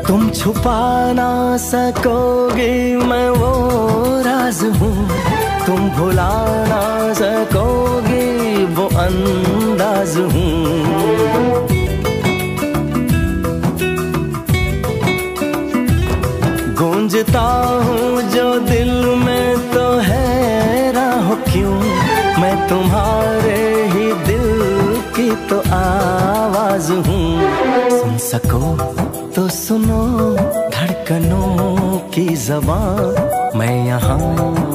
तुम छुपा ना सकोगे मैं वो राज हूँ, तुम भुला ना सकोगे वो अंदाज हूँ। गूंजता हूँ जो दिल में तो हैरान हो क्यों, मैं तुम्हारे ही दिल की तो आवाज हूँ। सुन सको तो सुनो धड़कनों की ज़बान, मैं यहाँ